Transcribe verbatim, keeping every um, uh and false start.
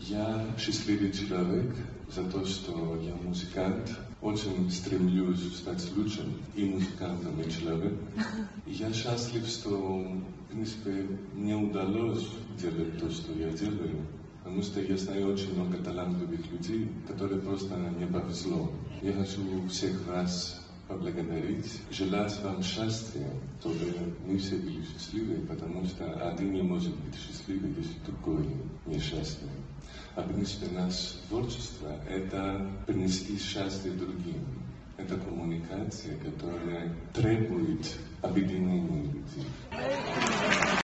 Я счастливый человек за то, что я музыкант. Очень стремлюсь стать лучшим и музыкантом, и человеком. И я счастлив, что, в принципе, мне удалось делать то, что я делаю. Потому что я знаю очень много талантливых людей, которые просто не повезло. Я хочу всех вас поблагодарить, желать вам счастья, чтобы мы все были счастливы, потому что один не может быть счастливым, если другой несчастный. А в принципе наше творчество – это принести счастье другим. Это коммуникация, которая требует объединения людей.